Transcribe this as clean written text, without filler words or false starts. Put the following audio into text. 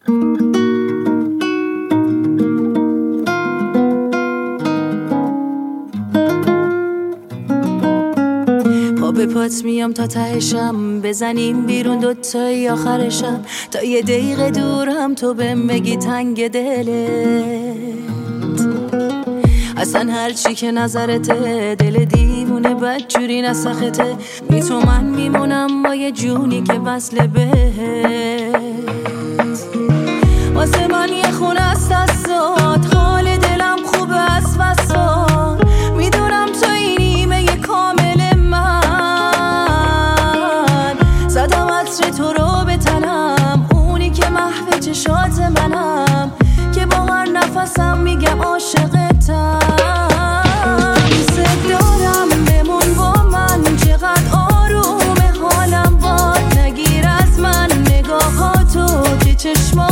به پات میام تا تهشم، بزنیم بیرون دوتایی آخرشم، تا یه دقیقه دورم تو بهم بگی تنگ دلت. اصلا هرچی که نظرته، دل دیوونه بدجوری نسخته، بی تو من میمونم با یه جونی که وصل بهت. واسه من یه خونه است دستات، حال دلم خوبه از وسط، میدونم تو این نیمه یه کامل من، زدم عطر تو رو به تنم، اونی که محو چشات منم، که با هر نفسم میگم عاشقتم. دوست دارم بمون با من، چقدر آرومه حالم باد، نگیر از من نگاهاتو که چشما